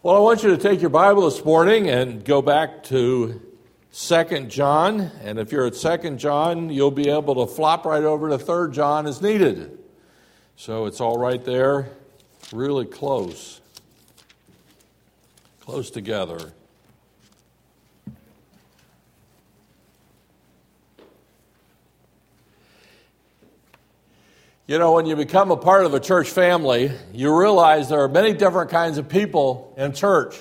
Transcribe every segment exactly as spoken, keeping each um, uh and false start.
Well, I want you to take your Bible this morning and go back to Second John. And if you're at Second John, you'll be able to flop right over to Third John as needed. So it's all right there, really close. Close together. You know, when you become a part of a church family, you realize there are many different kinds of people in church.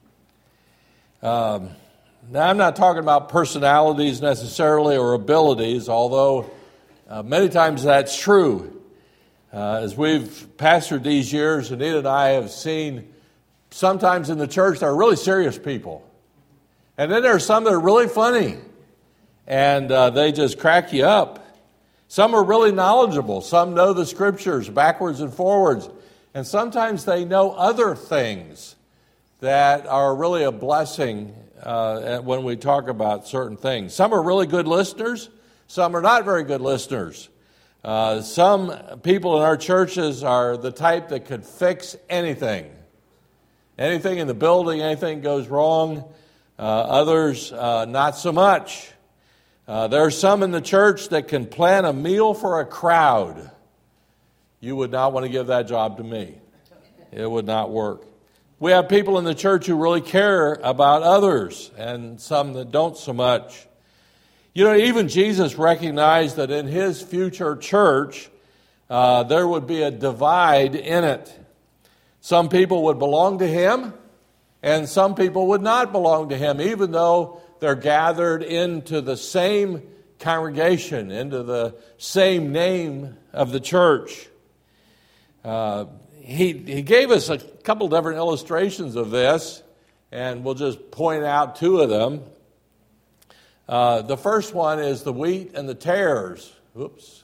Um, now, I'm not talking about personalities necessarily or abilities, although uh, many times that's true. Uh, as we've pastored these years, Anita and I have seen sometimes in the church there are really serious people. And then there are some that are really funny, and uh, they just crack you up. Some are really knowledgeable. Some know the scriptures backwards and forwards. And sometimes they know other things that are really a blessing uh, when we talk about certain things. Some are really good listeners. Some are not very good listeners. Uh, some people in our churches are the type that could fix anything. Anything in the building, anything goes wrong. Uh, others, uh, not so much. Uh, there are some in the church that can plan a meal for a crowd. You would not want to give that job to me. It would not work. We have people in the church who really care about others, and some that don't so much. You know, even Jesus recognized that in his future church, uh, there would be a divide in it. Some people would belong to him, and some people would not belong to him, even though they're gathered into the same congregation, into the same name of the church. Uh, he, he gave us a couple different illustrations of this, and we'll just point out two of them. Uh, the first one is the wheat and the tares. Oops.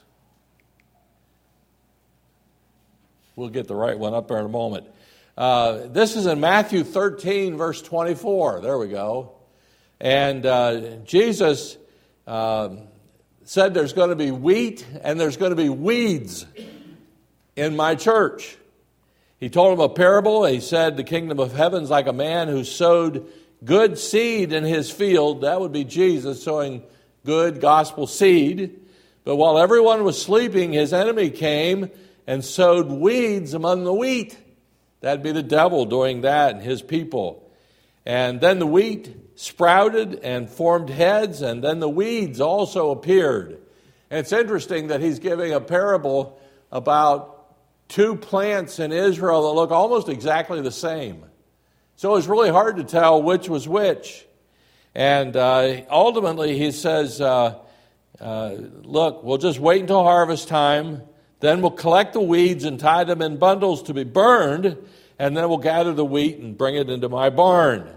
We'll get the right one up there in a moment. Uh, this is in Matthew thirteen, verse twenty-four. There we go. And uh, Jesus uh, said there's going to be wheat and there's going to be weeds in my church. He told him a parable. He said the kingdom of heaven is like a man who sowed good seed in his field. That would be Jesus sowing good gospel seed. But while everyone was sleeping, his enemy came and sowed weeds among the wheat. That'd be the devil doing that and his people. And then the wheat sprouted and formed heads, and then the weeds also appeared. And it's interesting that he's giving a parable about two plants in Israel that look almost exactly the same. So it was really hard to tell which was which. And uh, ultimately he says, uh, uh, look, we'll just wait until harvest time, then we'll collect the weeds and tie them in bundles to be burned, and then we'll gather the wheat and bring it into my barn.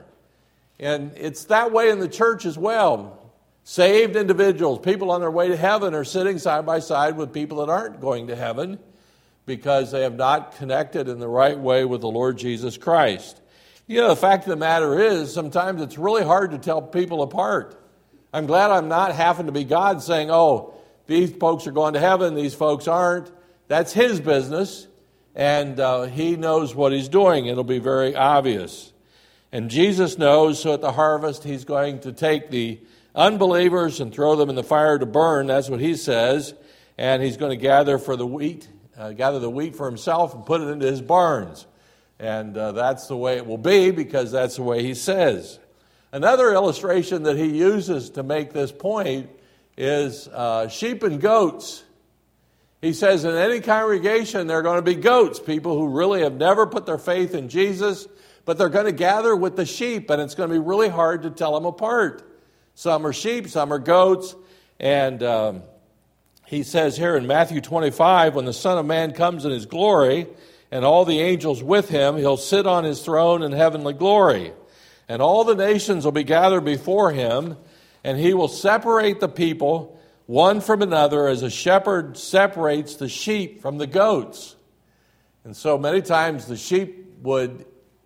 And it's that way in the church as well. Saved individuals, people on their way to heaven, are sitting side by side with people that aren't going to heaven because they have not connected in the right way with the Lord Jesus Christ. You know, the fact of the matter is, sometimes it's really hard to tell people apart. I'm glad I'm not having to be God saying, oh, these folks are going to heaven, these folks aren't. That's his business, and uh, he knows what he's doing. It'll be very obvious. And Jesus knows, so at the harvest, he's going to take the unbelievers and throw them in the fire to burn. That's what he says. And he's going to gather for the wheat, uh, gather the wheat for himself and put it into his barns. And uh, that's the way it will be because that's the way he says. Another illustration that he uses to make this point is uh, sheep and goats. He says in any congregation there are going to be goats, people who really have never put their faith in Jesus, but they're going to gather with the sheep, and it's going to be really hard to tell them apart. Some are sheep, some are goats. And um, he says here in Matthew twenty-five, when the Son of Man comes in his glory, and all the angels with him, he'll sit on his throne in heavenly glory. And all the nations will be gathered before him, and he will separate the people one from another as a shepherd separates the sheep from the goats. And so many times the sheep would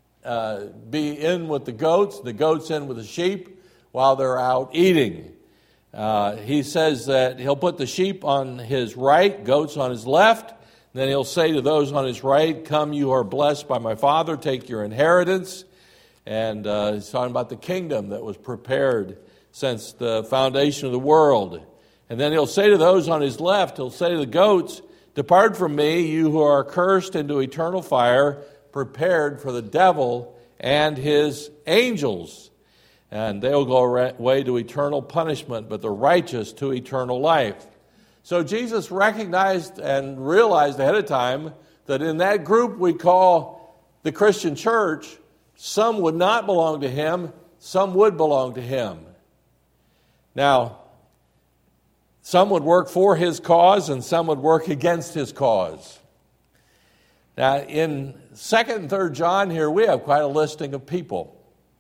Uh, be in with the goats, the goats in with the sheep while they're out eating. Uh, he says that he'll put the sheep on his right, goats on his left. Then he'll say to those on his right, come, you are blessed by my Father, take your inheritance. And uh, he's talking about the kingdom that was prepared since the foundation of the world. And then he'll say to those on his left, he'll say to the goats, "Depart from me, you who are cursed, into eternal fire, prepared for the devil and his angels. And they'll go away to eternal punishment, but the righteous to eternal life." So Jesus recognized and realized ahead of time that in that group we call the Christian church, some would not belong to him, some would belong to him. Now, some would work for his cause and some would work against his cause. Now, in second and third John here, we have quite a listing of people.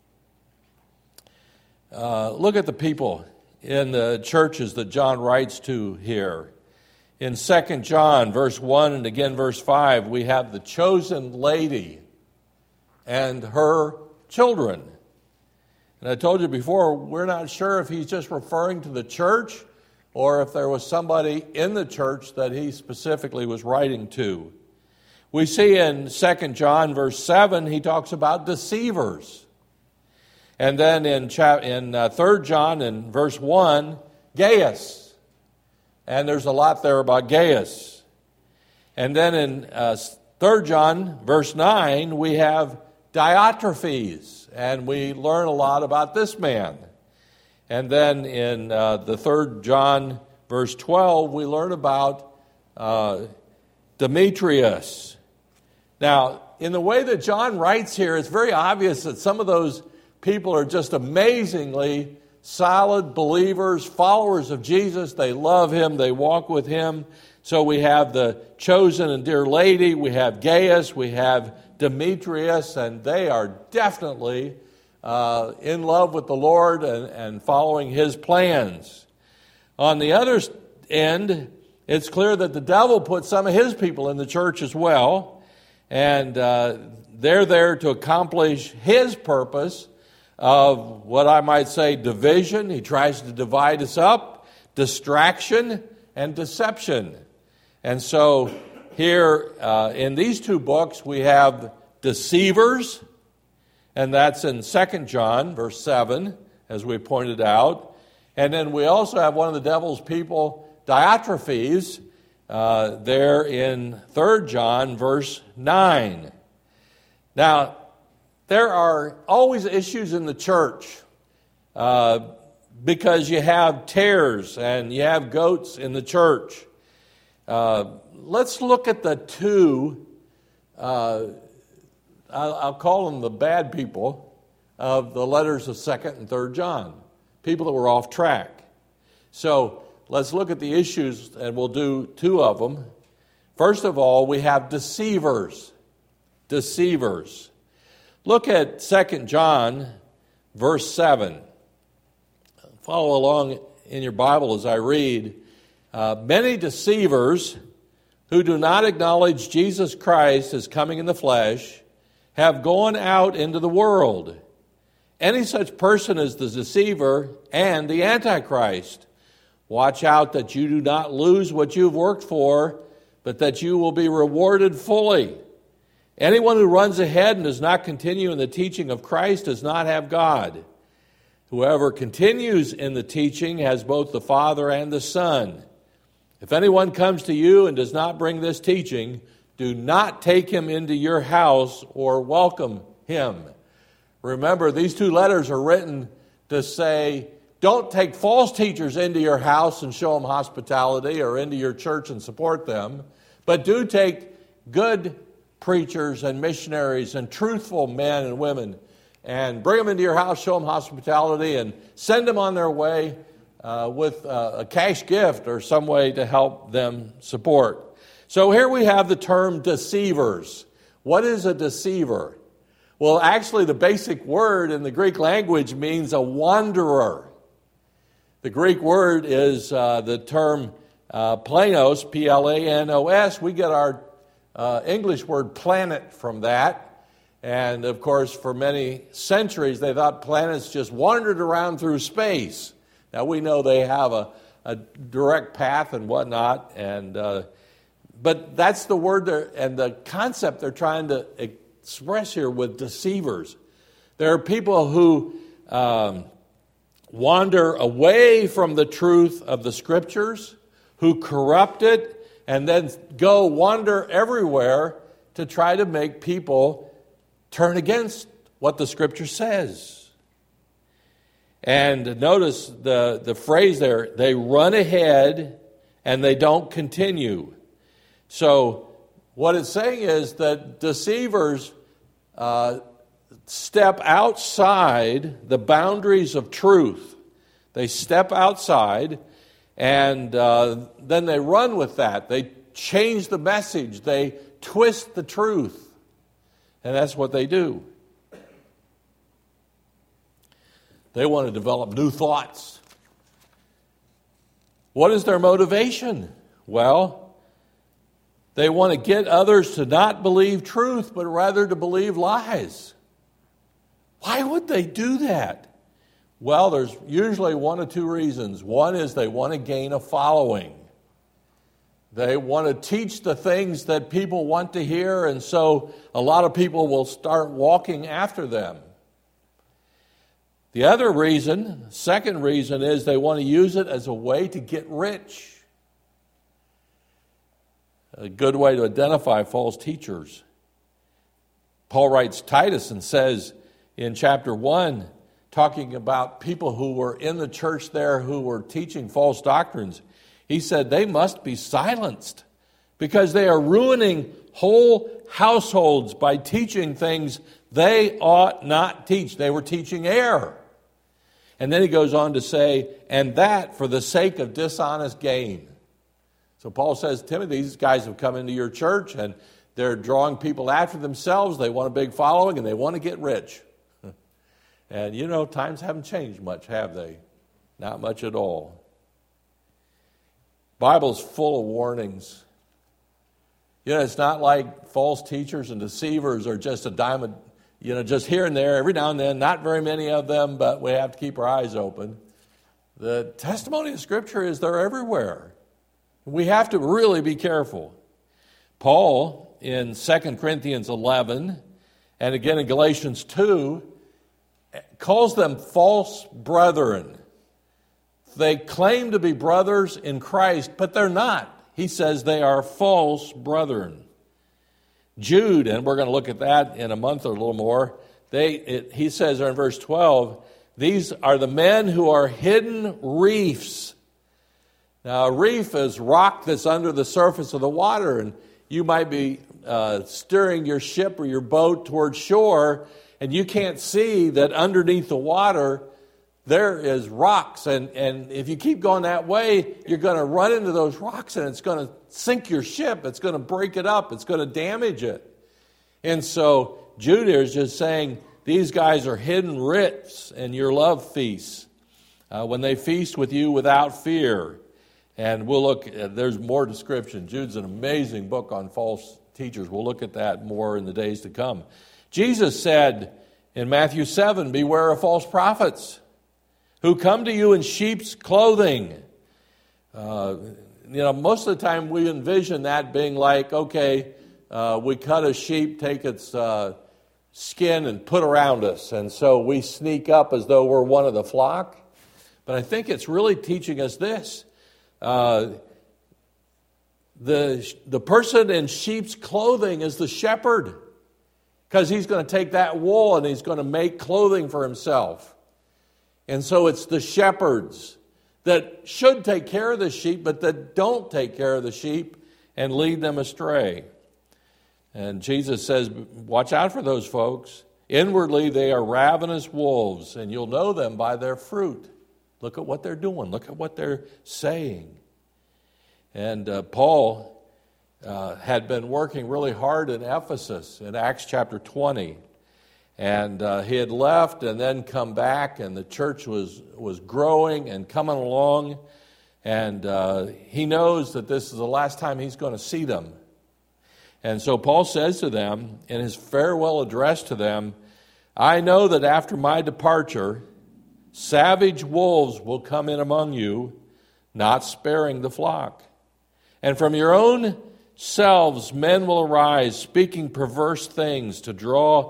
Uh, look at the people in the churches that John writes to here. In second John, verse one and again verse five, we have the chosen lady and her children. And I told you before, we're not sure if he's just referring to the church or if there was somebody in the church that he specifically was writing to. We see in second John, verse seven, he talks about deceivers. And then in in uh, third John, in verse one, Gaius. And there's a lot there about Gaius. And then in uh, third John, verse nine, we have Diotrephes. And we learn a lot about this man. And then in uh, the third John, verse twelve, we learn about uh, Demetrius. Now, in the way that John writes here, it's very obvious that some of those people are just amazingly solid believers, followers of Jesus. They love him. They walk with him. So we have the chosen and dear lady. We have Gaius. We have Demetrius. And they are definitely uh, in love with the Lord and, and following his plans. On the other end, it's clear that the devil put some of his people in the church as well. And uh, they're there to accomplish his purpose of what I might say division. He tries to divide us up, distraction, and deception. And so here uh, in these two books we have deceivers, and that's in second John, verse seven, as we pointed out. And then we also have one of the devil's people, Diotrephes, uh, there in third John, verse nine. Now, there are always issues in the church uh, because you have tares and you have goats in the church. Uh, let's look at the two, uh, I'll, I'll call them the bad people of the letters of second and third John, people that were off track. So let's look at the issues, and we'll do two of them. First of all, we have deceivers. Deceivers. Look at second John, verse seven. Follow along in your Bible as I read. Uh, Many deceivers who do not acknowledge Jesus Christ as coming in the flesh have gone out into the world. Any such person is the deceiver and the Antichrist. Watch out that you do not lose what you've worked for, but that you will be rewarded fully. Anyone who runs ahead and does not continue in the teaching of Christ does not have God. Whoever continues in the teaching has both the Father and the Son. If anyone comes to you and does not bring this teaching, do not take him into your house or welcome him. Remember, these two letters are written to say, don't take false teachers into your house and show them hospitality, or into your church and support them, but do take good preachers and missionaries and truthful men and women and bring them into your house, show them hospitality, and send them on their way uh, with uh, a cash gift or some way to help them support. So here we have the term deceivers. What is a deceiver? Well, actually the basic word in the Greek language means a wanderer. The Greek word is uh, the term uh, planos, P L A N O S. We get our uh, English word planet from that. And, of course, for many centuries, they thought planets just wandered around through space. Now, we know they have a, a direct path and whatnot, and uh, but that's the word and the concept they're trying to express here with deceivers. There are people who um, wander away from the truth of the Scriptures, who corrupt it, and then go wander everywhere to try to make people turn against what the Scripture says. And notice the, the phrase there, they run ahead and they don't continue. So what it's saying is that deceivers uh, step outside the boundaries of truth. They step outside and uh, then they run with that. They change the message. They twist the truth. And that's what they do. They want to develop new thoughts. What is their motivation? Well, they want to get others to not believe truth, but rather to believe lies. Why would they do that? Well, there's usually one or two reasons. One is they want to gain a following. They want to teach the things that people want to hear, and so a lot of people will start walking after them. The other reason, second reason, is they want to use it as a way to get rich. A good way to identify false teachers. Paul writes Titus and says in chapter one, talking about people who were in the church there who were teaching false doctrines, he said they must be silenced because they are ruining whole households by teaching things they ought not teach. They were teaching error. And then he goes on to say, and that for the sake of dishonest gain. So Paul says, Timothy, these guys have come into your church and they're drawing people after themselves. They want a big following and they want to get rich. And you know, times haven't changed much, have they? Not much at all. Bible's full of warnings. You know, it's not like false teachers and deceivers are just a dime a You know, just here and there, every now and then, not very many of them, but we have to keep our eyes open. The testimony of Scripture is they're everywhere. We have to really be careful. Paul, in Second Corinthians eleven, and again in Galatians two, calls them false brethren. They claim to be brothers in Christ, but they're not. He says they are false brethren. Jude, and we're going to look at that in a month or a little more, they, it, he says there in verse twelve, these are the men who are hidden reefs. Now, a reef is rock that's under the surface of the water, and you might be uh, steering your ship or your boat towards shore, and you can't see that underneath the water there is rocks, and, and if you keep going that way, you're going to run into those rocks, and it's going to sink your ship. It's going to break it up. It's going to damage it. And so Jude is just saying these guys are hidden reefs in your love feasts uh, when they feast with you without fear. And we'll look, uh, there's more description. Jude's an amazing book on false teachers. We'll look at that more in the days to come. Jesus said in Matthew seven, beware of false prophets who come to you in sheep's clothing. Uh, you know, most of the time we envision that being like, okay, uh, we cut a sheep, take its uh, skin and put around us, and so we sneak up as though we're one of the flock. But I think it's really teaching us this. Uh, the, the person in sheep's clothing is the shepherd, because he's going to take that wool and he's going to make clothing for himself. And so it's the shepherds that should take care of the sheep, but that don't take care of the sheep and lead them astray. And Jesus says, watch out for those folks. Inwardly, they are ravenous wolves, and you'll know them by their fruit. Look at what they're doing. Look at what they're saying. And uh, Paul uh, had been working really hard in Ephesus in Acts chapter twenty. And uh, he had left and then come back, and the church was, was growing and coming along. And uh, he knows that this is the last time he's going to see them. And so Paul says to them, in his farewell address to them, I know that after my departure, savage wolves will come in among you, not sparing the flock. And from your own selves men will arise, speaking perverse things to draw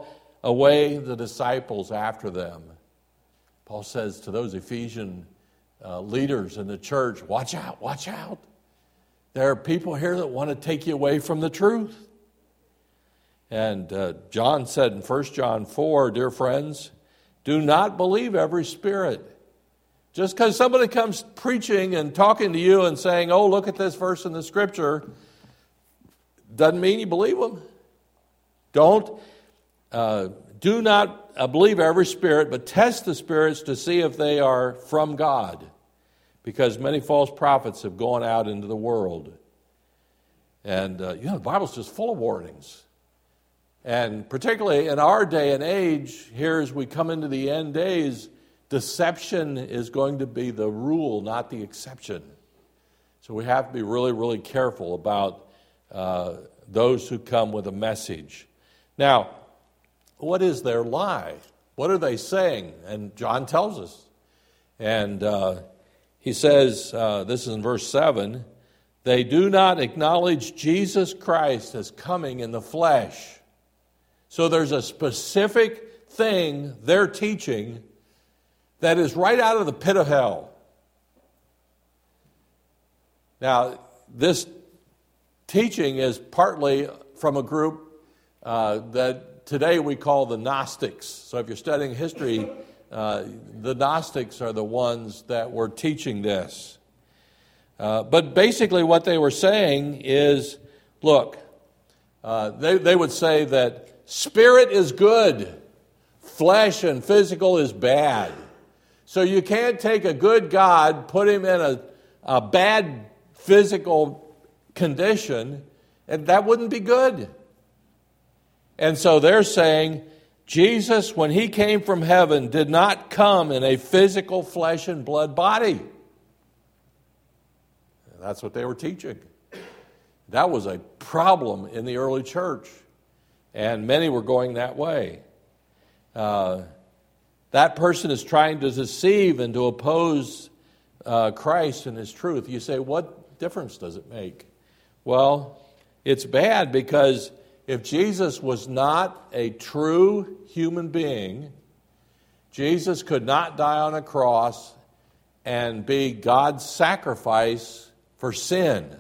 away the disciples after them. Paul says to those Ephesian uh, leaders in the church, watch out, watch out. There are people here that want to take you away from the truth. And uh, John said in First John four, dear friends, do not believe every spirit. Just because somebody comes preaching and talking to you and saying, oh, look at this verse in the Scripture, doesn't mean you believe them. Don't, uh, do not uh, believe every spirit, but test the spirits to see if they are from God, because many false prophets have gone out into the world. And, uh, you know, the Bible's just full of warnings. And particularly in our day and age, here as we come into the end days, deception is going to be the rule, not the exception. So we have to be really, really careful about uh, those who come with a message. Now, what is their lie? What are they saying? And John tells us. And uh, he says, uh, this is in verse seven, they do not acknowledge Jesus Christ as coming in the flesh. So there's a specific thing they're teaching that is right out of the pit of hell. Now, this teaching is partly from a group uh, that today we call the Gnostics. So if you're studying history, uh, the Gnostics are the ones that were teaching this. Uh, but basically what they were saying is, look, uh, they, they would say that spirit is good, flesh and physical is bad. So you can't take a good God, put him in a, a bad physical condition, and that wouldn't be good. And so they're saying, Jesus, when he came from heaven, did not come in a physical flesh and blood body. And that's what they were teaching. That was a problem in the early church, and many were going that way. Uh, That person is trying to deceive and to oppose uh, Christ and his truth. You say, what difference does it make? Well, it's bad because if Jesus was not a true human being, Jesus could not die on a cross and be God's sacrifice for sin.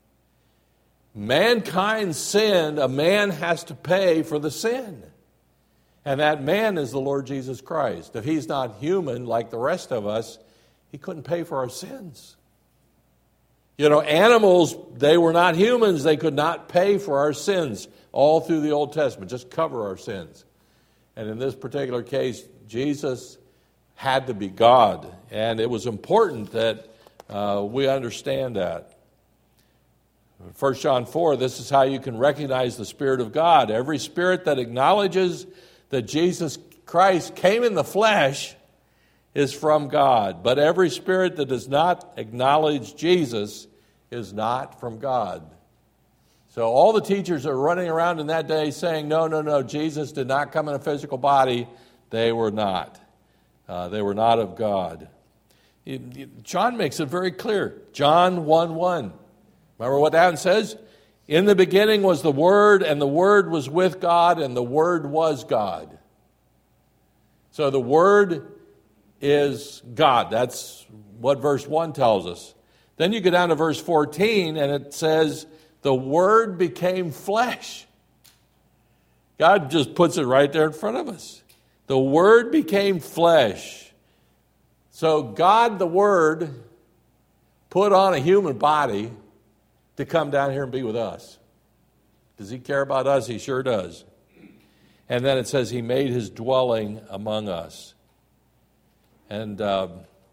Mankind sinned, a man has to pay for the sin. And that man is the Lord Jesus Christ. If he's not human like the rest of us, he couldn't pay for our sins. You know, animals, they were not humans. They could not pay for our sins all through the Old Testament, just cover our sins. And in this particular case, Jesus had to be God. And it was important that uh, we understand that. First John four, this is how you can recognize the Spirit of God. Every spirit that acknowledges that Jesus Christ came in the flesh is from God. But every spirit that does not acknowledge Jesus is not from God. So all the teachers are running around in that day saying, no, no, no, Jesus did not come in a physical body. They were not. Uh, they were not of God. It, it, John makes it very clear. John one one. Remember what that says? In the beginning was the Word, and the Word was with God, and the Word was God. So the Word is God. That's what verse one tells us. Then you go down to verse fourteen, and it says, the Word became flesh. God just puts it right there in front of us. The Word became flesh. So God, the Word, put on a human body to come down here and be with us. Does he care about us? He sure does. And then it says he made his dwelling among us. And uh,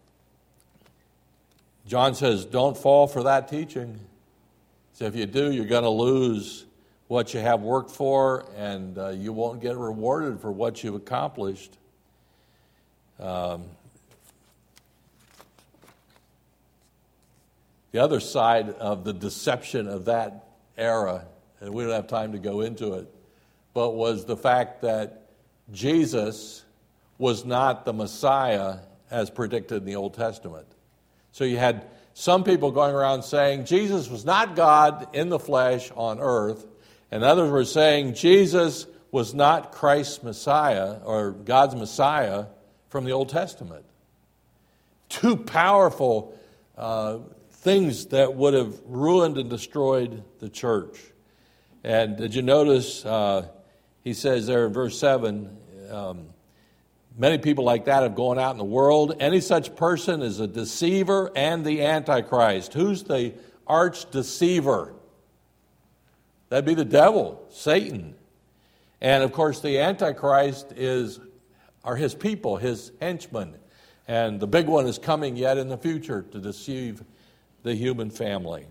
John says, don't fall for that teaching. So if you do, you're going to lose what you have worked for, and uh, you won't get rewarded for what you've accomplished. Um, The other side of the deception of that era, and we don't have time to go into it, but was the fact that Jesus was not the Messiah as predicted in the Old Testament. So you had some people going around saying Jesus was not God in the flesh on earth, and others were saying Jesus was not Christ's Messiah or God's Messiah from the Old Testament. Two powerful uh, things that would have ruined and destroyed the church. And did you notice, uh, he says there in verse seven, um, many people like that have gone out in the world. Any such person is a deceiver and the Antichrist. Who's the arch deceiver? That'd be the devil, Satan. And of course the Antichrist is are his people, his henchmen. And the big one is coming yet in the future to deceive the human family.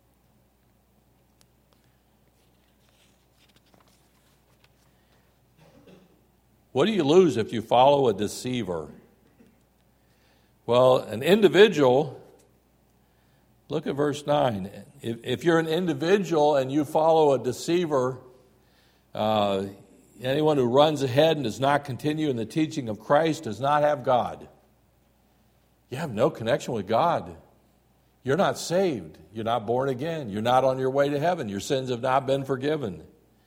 What do you lose if you follow a deceiver? Well, an individual, look at verse nine. If, if you're an individual and you follow a deceiver, uh, anyone who runs ahead and does not continue in the teaching of Christ does not have God. You have no connection with God. You're not saved. You're not born again. You're not on your way to heaven. Your sins have not been forgiven.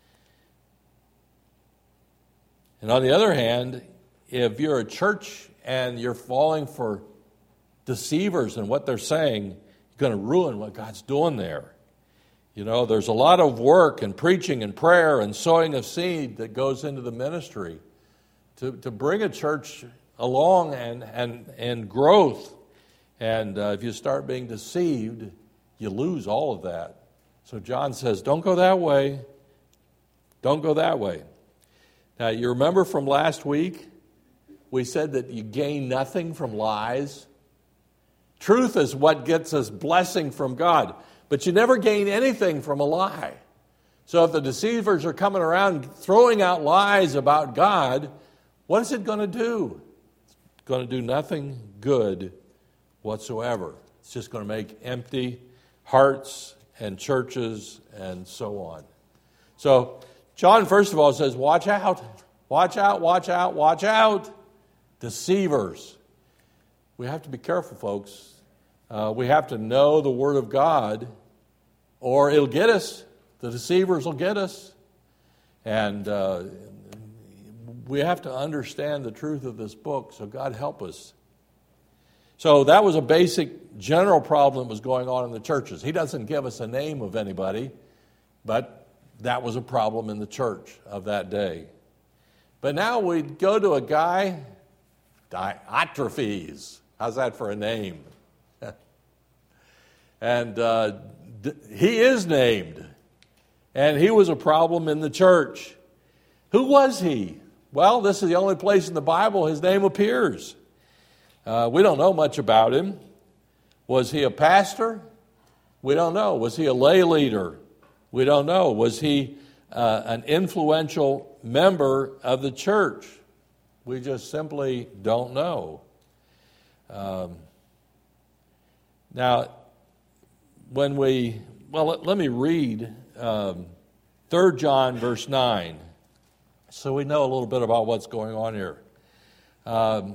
And on the other hand, if you're a church and you're falling for deceivers and what they're saying, you're going to ruin what God's doing there. You know, there's a lot of work and preaching and prayer and sowing of seed that goes into the ministry to, to bring a church along and, and, and growth. And uh, if you start being deceived, you lose all of that. So John says, don't go that way. Don't go that way. Now, you remember from last week, we said that you gain nothing from lies. Truth is what gets us blessing from God, but you never gain anything from a lie. So if the deceivers are coming around throwing out lies about God, what is it going to do? It's going to do nothing good whatsoever. It's just going to make empty hearts and churches and so on. So John, first of all, says, watch out, watch out, watch out, watch out. Deceivers. We have to be careful, folks. Uh, we have to know the Word of God, or it'll get us. The deceivers will get us. And uh, we have to understand the truth of this book, so God help us. So that was a basic general problem that was going on in the churches. He doesn't give us a name of anybody, but that was a problem in the church of that day. But now we go to a guy, Diotrephes. How's that for a name? and uh, he is named. And he was a problem in the church. Who was he? Well, this is the only place in the Bible his name appears. Uh, we don't know much about him. Was he a pastor? We don't know. Was he a lay leader? We don't know. Was he uh, an influential member of the church? We just simply don't know. Um, now, when we, well, let, let me read um, Third John verse nine, so we know a little bit about what's going on here. Um,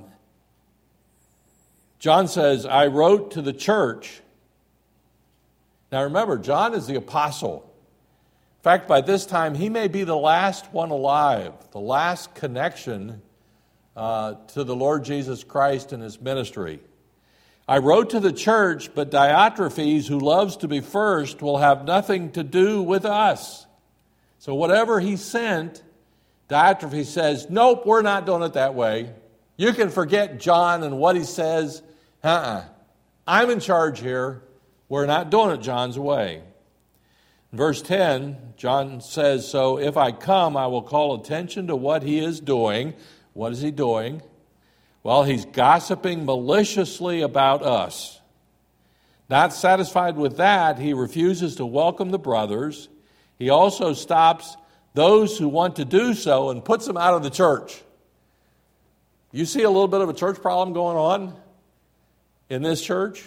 John says, I wrote to the church. Now remember, John is the apostle. In fact, by this time, he may be the last one alive, the last connection uh, to the Lord Jesus Christ and his ministry. I wrote to the church, but Diotrephes, who loves to be first, will have nothing to do with us. So whatever he sent, Diotrephes says, nope, we're not doing it that way. You can forget John and what he says. Uh-uh. I'm in charge here. We're not doing it John's way. In verse ten, John says, so if I come, I will call attention to what he is doing. What is he doing? Well, he's gossiping maliciously about us. Not satisfied with that, he refuses to welcome the brothers. He also stops those who want to do so and puts them out of the church. You see a little bit of a church problem going on in this church?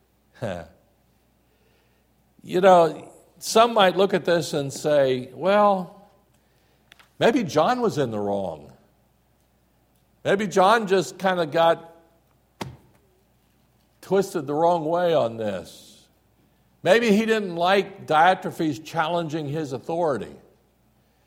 You know, some might look at this and say, well, maybe John was in the wrong. Maybe John just kind of got twisted the wrong way on this. Maybe he didn't like Diotrephes challenging his authority.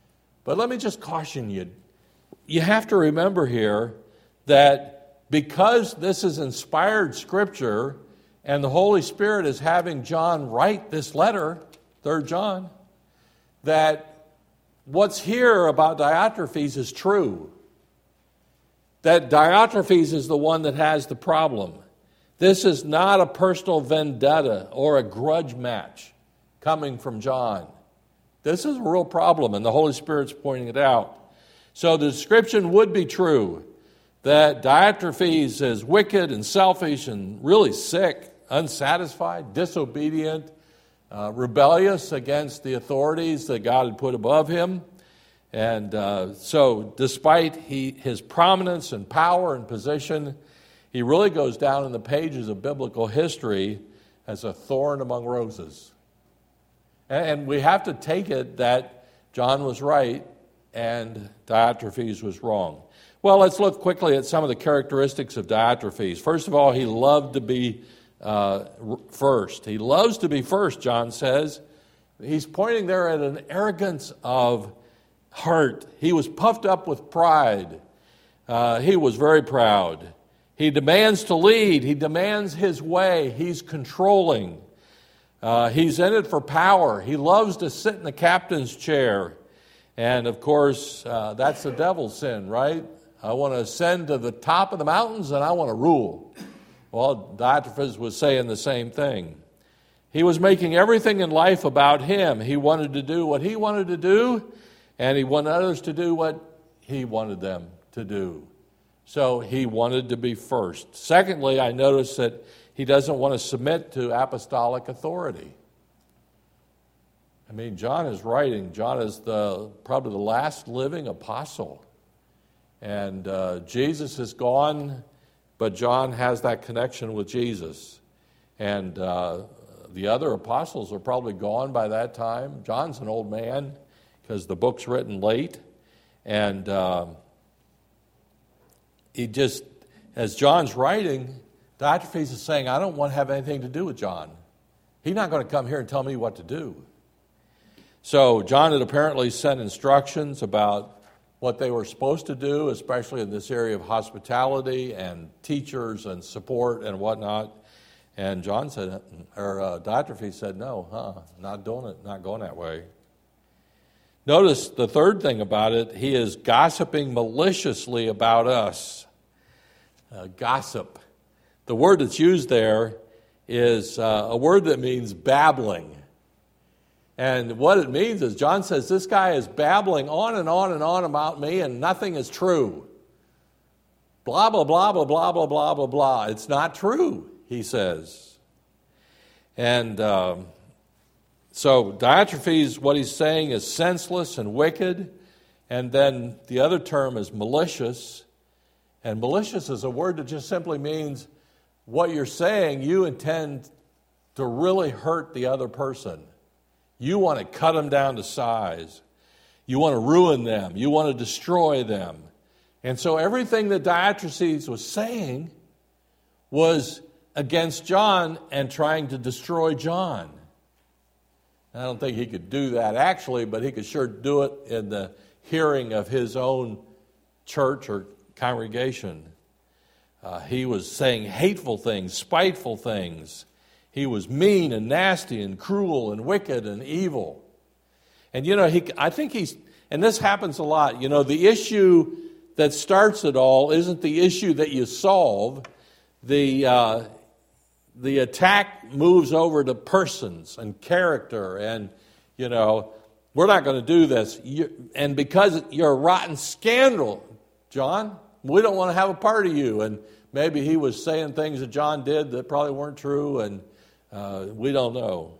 But let me just caution you. You have to remember here that because this is inspired Scripture and the Holy Spirit is having John write this letter, Third John, that what's here about Diotrephes is true. That Diotrephes is the one that has the problem. This is not a personal vendetta or a grudge match coming from John. This is a real problem, and the Holy Spirit's pointing it out. So the description would be true, that Diotrephes is wicked and selfish and really sick, unsatisfied, disobedient, uh, rebellious against the authorities that God had put above him. And uh, so despite he, his prominence and power and position, he really goes down in the pages of biblical history as a thorn among roses. And we have to take it that John was right and Diotrephes was wrong. Well, let's look quickly at some of the characteristics of Diotrephes. First of all, he loved to be uh, first. He loves to be first, John says. He's pointing there at an arrogance of heart. He was puffed up with pride. Uh, he was very proud. He demands to lead. He demands his way. He's controlling. Uh, he's in it for power. He loves to sit in the captain's chair. And, of course, uh, that's the devil's sin, right? I want to ascend to the top of the mountains and I want to rule. Well, Diotrephes was saying the same thing. He was making everything in life about him. He wanted to do what he wanted to do, and he wanted others to do what he wanted them to do. So he wanted to be first. Secondly, I noticed that he doesn't want to submit to apostolic authority. I mean, John is writing. John is the probably the last living apostle. And uh, Jesus is gone, but John has that connection with Jesus. And uh, the other apostles are probably gone by that time. John's an old man because the book's written late. And uh, he just, as John's writing, Diotrephes is saying, I don't want to have anything to do with John. He's not going to come here and tell me what to do. So John had apparently sent instructions about what they were supposed to do, especially in this area of hospitality and teachers and support and whatnot. And John said, or uh, Diotrephes said, no, huh, not doing it, not going that way. Notice the third thing about it, he is gossiping maliciously about us. Uh, gossip. The word that's used there is uh, a word that means babbling. And what it means is, John says, this guy is babbling on and on and on about me and nothing is true. Blah, blah, blah, blah, blah, blah, blah, blah, blah. It's not true, he says. And um, so Diotrephes, what he's saying is senseless and wicked. And then the other term is malicious. And malicious is a word that just simply means what you're saying, you intend to really hurt the other person. You want to cut them down to size. You want to ruin them. You want to destroy them. And so everything that Diotrephes was saying was against John and trying to destroy John. I don't think he could do that actually, but he could sure do it in the hearing of his own church or congregation. Uh, he was saying hateful things, spiteful things. He was mean and nasty and cruel and wicked and evil. And, you know, he, I think he's, and this happens a lot, you know, the issue that starts it all isn't the issue that you solve. The, uh, the attack moves over to persons and character and, you know, we're not going to do this. You, and because you're a rotten scoundrel, John, we don't want to have a part of you. And maybe he was saying things that John did that probably weren't true, and Uh, we don't know.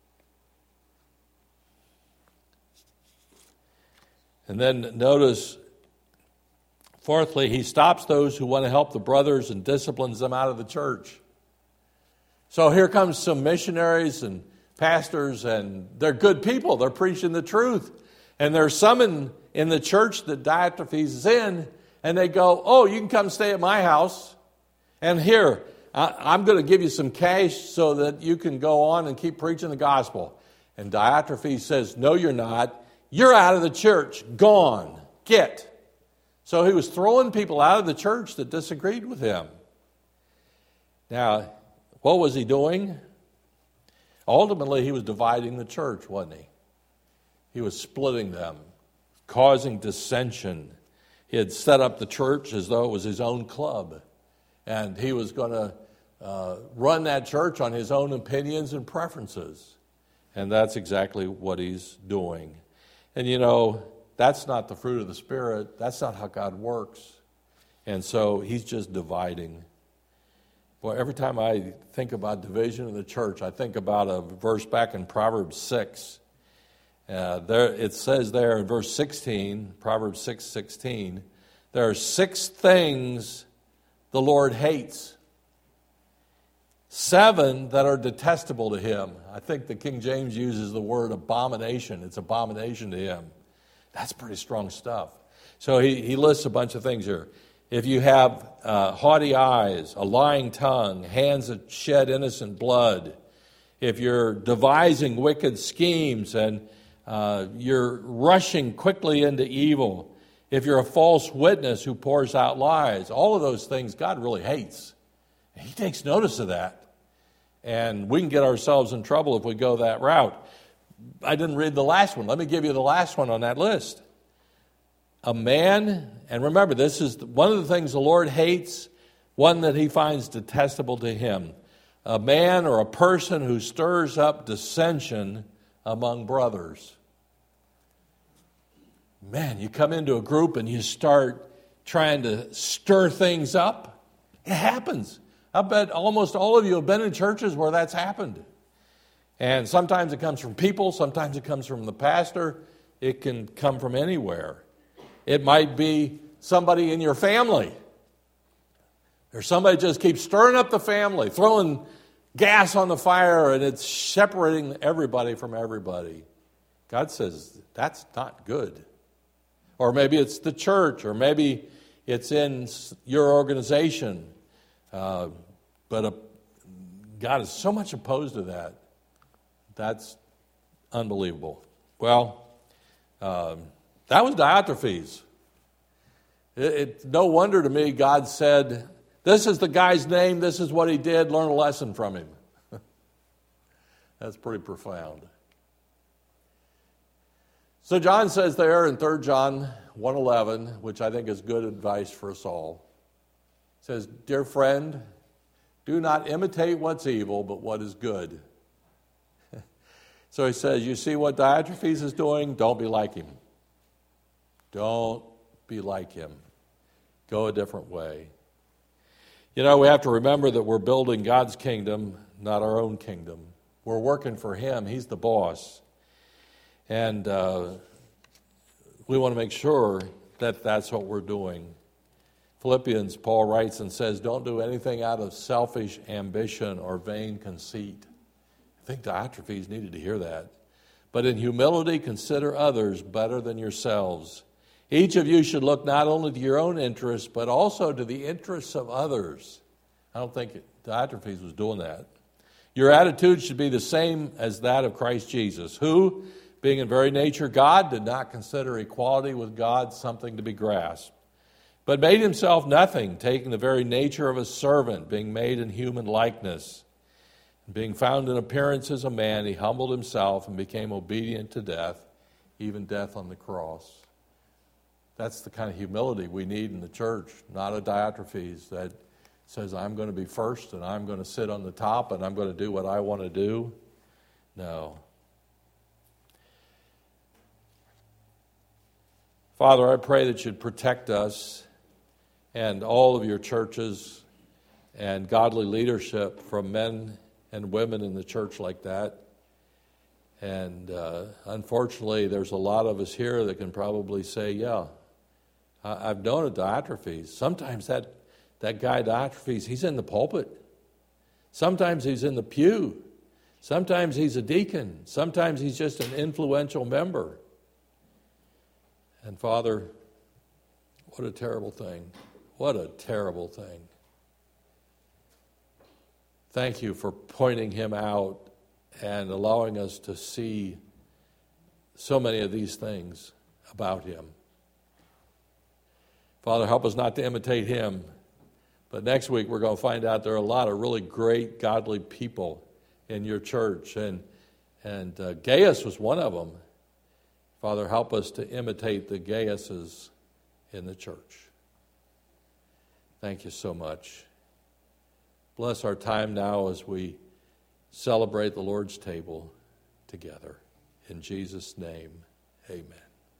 And then notice, fourthly, he stops those who want to help the brothers and disciplines them out of the church. So here comes some missionaries and pastors, and they're good people. They're preaching the truth. And there's some in, in the church that Diotrephes is in, and they go, oh, you can come stay at my house. And here, I'm going to give you some cash so that you can go on and keep preaching the gospel. And Diotrephes says, no, you're not. You're out of the church. Gone. Get. So he was throwing people out of the church that disagreed with him. Now, what was he doing? Ultimately, he was dividing the church, wasn't he? He was splitting them, causing dissension. He had set up the church as though it was his own club. And he was going to uh, run that church on his own opinions and preferences. And that's exactly what he's doing. And you know, that's not the fruit of the Spirit. That's not how God works. And so he's just dividing. Boy, every time I think about division in the church, I think about a verse back in Proverbs six. Uh, there, it says there in verse sixteen, Proverbs six sixteen, there are six things the Lord hates. Seven that are detestable to him. I think the King James uses the word abomination. It's abomination to him. That's pretty strong stuff. So he, he lists a bunch of things here. If you have uh, haughty eyes, a lying tongue, hands that shed innocent blood, if you're devising wicked schemes and uh, you're rushing quickly into evil, if you're a false witness who pours out lies, all of those things God really hates. He takes notice of that. And we can get ourselves in trouble if we go that route. I didn't read the last one. Let me give you the last one on that list. A man, and remember, this is one of the things the Lord hates, one that he finds detestable to him. A man or a person who stirs up dissension among brothers. Man, you come into a group and you start trying to stir things up. It happens. I bet almost all of you have been in churches where that's happened. And sometimes it comes from people, sometimes it comes from the pastor, it can come from anywhere. It might be somebody in your family. Or somebody just keeps stirring up the family, throwing gas on the fire, and it's separating everybody from everybody. God says that's not good. Or maybe it's the church, or maybe it's in your organization. Uh, but a, God is so much opposed to that. That's unbelievable. Well, um, that was Diotrephes. It, it, no wonder to me God said, this is the guy's name, this is what he did, learn a lesson from him. That's pretty profound. So John says there in Third John one eleven, which I think is good advice for us all. Says, dear friend, do not imitate what's evil, but what is good. So he says, you see what Diotrephes is doing? Don't be like him. Don't be like him. Go a different way. You know, we have to remember that we're building God's kingdom, not our own kingdom. We're working for him. He's the boss. And uh, we want to make sure that that's what we're doing. Philippians, Paul writes and says, don't do anything out of selfish ambition or vain conceit. I think Diotrephes needed to hear that. But in humility, consider others better than yourselves. Each of you should look not only to your own interests, but also to the interests of others. I don't think Diotrephes was doing that. Your attitude should be the same as that of Christ Jesus, who, being in very nature God, did not consider equality with God something to be grasped, but made himself nothing, taking the very nature of a servant, being made in human likeness. Being found in appearance as a man, he humbled himself and became obedient to death, even death on the cross. That's the kind of humility we need in the church, not a Diotrephes that says, I'm going to be first and I'm going to sit on the top and I'm going to do what I want to do. No. Father, I pray that you'd protect us and all of your churches and godly leadership from men and women in the church like that. And uh, unfortunately, there's a lot of us here that can probably say, yeah, I- I've known a Diotrephes. Sometimes that, that guy Diotrephes, he's in the pulpit. Sometimes he's in the pew. Sometimes he's a deacon. Sometimes he's just an influential member. And Father, what a terrible thing. What a terrible thing. Thank you for pointing him out and allowing us to see so many of these things about him. Father, help us not to imitate him. But next week we're going to find out there are a lot of really great, godly people in your church. And, and uh, Gaius was one of them. Father, help us to imitate the Gaiuses in the church. Thank you so much. Bless our time now as we celebrate the Lord's table together. In Jesus' name, amen.